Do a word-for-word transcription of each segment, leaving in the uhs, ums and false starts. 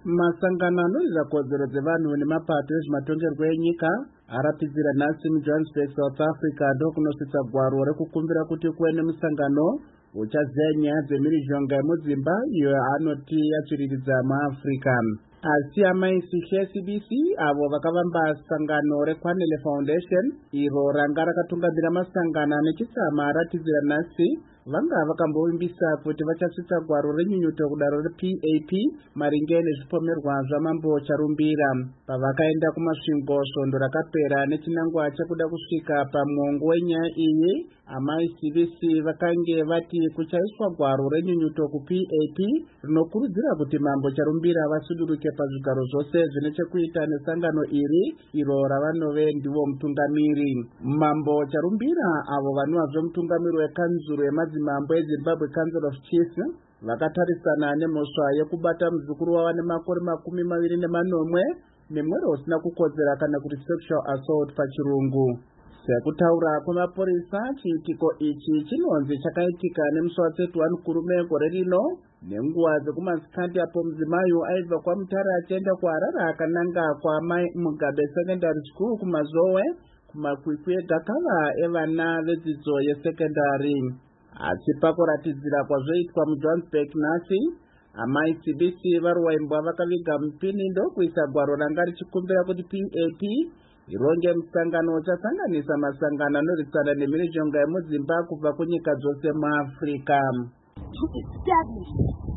Masangano anoridza kodzero dzevanhu nemapato ezvematongerwo enyika aratidzira nhasi muJohannesburg, South Africa ndokunosvitsa gwaro rekukumbira kuti kuve nemusangano uchaziya nyaya dzemhirizhonga yemudzimba iyo yaanoti yatsviriridza muAfrica. Asi amaisi K C B C avo vakavamba sangano reKwanele Foundation iro ranga rakatungamira masangano anechitsama aratidzira nhasi vanga vakambovimbisa kuti vachasvitsa gwaro renyunyuto kudaro reP A P maringe nezvipomerwa zvamambo Charumbira. Pavakaenda kumasvingo svondo rakapera nechinangwa chekuda kusvika pamuongo wenyaya iyi, amai C B C vakange vati kuchaiswa gwaro renyunyuto kuP A P rinokurudzira kuti mambo Charumbira vasuduruke pazvigaro zvose zvine chekuita nesangano iri iro ravanove ndivo mutungamiri. Mambo Charumbira avo vanova zvemutungamiri wekanzuro yemadzimambo eZimbabwe Council of Chiefs vakatarisana nemhosva yekubata muzukuru wavo nemakore makumi maviri nemanomwe nemwero usina kukodzera kana kuti sexual assault pachirungu. Sekutaura kwemapurisa, chiitiko ichi chinonzi chakaitika nemusi watseti wani kurume gore rino nenguva dzekumasikati apo mudzimai aibva kwaMutare achienda kuHarare akananga kwaMai Mugabe Secondary School kumazowe kumakwikwi egakava evana vedzidzo yesekendari. Asi pakuratidzira kwazvoitwa muJohannesburg nhasi, amai C B C vari waimbwa vakaviga mupini ndokuisa gwaro ranga richikumbira kuti P A P ironge musangano uchasanganisa masangano anorwisana nemhirizhonga yemudzimba kubva kunyika dzose muAfrica. To establish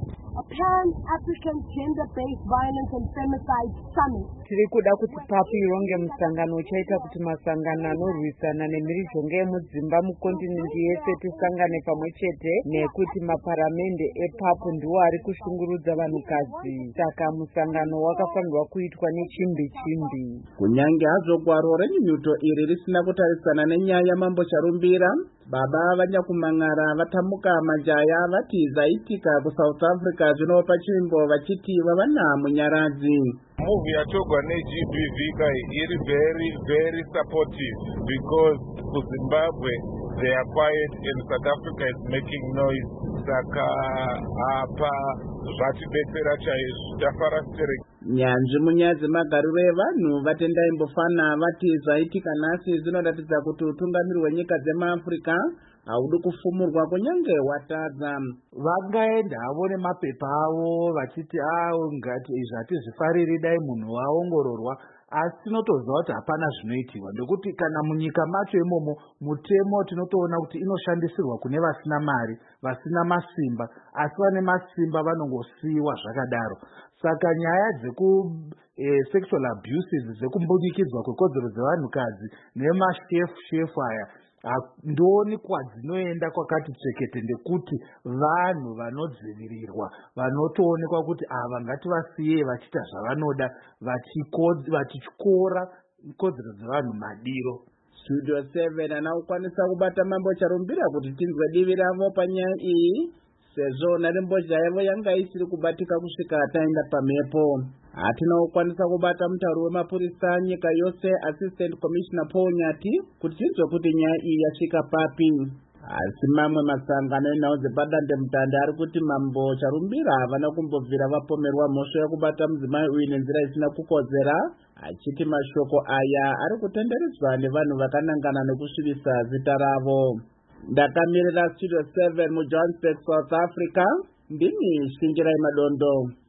a Pan-African Gender-Based Violence and Femicide Summit. Tiri kuda kuti papi ironge musangano uchaita kuti masangano anorwisana nemhirizhonga yemudzimba mukontinenti yese tisangane pamwe chete, nekuti maparamende epapu ndiwo ari kushungurudza vanhukadzi. Saka musangano wakafanirwa kuitwa nechimbi chimbi. Kunyange hazvo gwaro renyunyuto iri risina kutarisana nenyaya yamambo Charumbira, baba vanyakumang'ara vatamuka majaya vati zaitika kuSouth Africa zvino pachimbo vachiti vavana munyaradzi. Movie yatogwa neG B V kai iri very very supportive because kuZimbabwe they are quiet and South Africa is making noise. Saka apa zvatidetsera chaizvo tafara stereki. Nyanzvi munyaya dzemagariro evanhu vatenda imbofana vati zvaitika nhasi zvinoratidza kuti utungamiri hwenyika dzemaAfrica haudi kufumurwa kunyange watadza. Vangaenda havo nemapepa avo vachiti awo ngati izvi hatizvifariri dai munhu waongororwa, asi tinotoziva kuti hapana zvinoitirwa, ndokuti kana munyika macho imomo mutemo tinotoona kuti inoshandisirwa kune vasina mari, vasina masimba, asi vane masimba vanongosiyiwa zvakadaro. Saka nyaya dzeku eh, sexual abuses dzekumbunikidzwa kwekodzero dzevanhukadzi nemashefu shefu aya ndoni kwadzinoenda kwakati tsvekete, ndekuti vanhu vanodzivirirwa vanotoonekwa kuti ava ngativasiye vachiita zvavanoda vachityora kodzero dzevanhu madiro. Studio seven anaukwanisa kubata mambo Charumbira kuti tinzwe divi ravo panyaya iyi, sezvo nharembozha yavo yanga isiri kubatika kusvika taenda pamhepo. Hatina kukwanisa kubata mutauri wemapurisa nyika yose Assistant Commissioner Paul Nyati kuti tinzwe kuti nyaya iyi yasvika papi. Asi mamwe masangano enhau dzepadande mutande ari kuti mambo Charumbira havana kumbobvira vapomerwa mhosva yekubata mudzimai uyu nenzira isina kukodzera, achiti mashoko aya ari kutenderedzwa nevanhu vakanangana nekusvibisa zita ravo. Ndakamirira Studio seven muJohannesburg, South Africa, ndini Shingirai Madondo.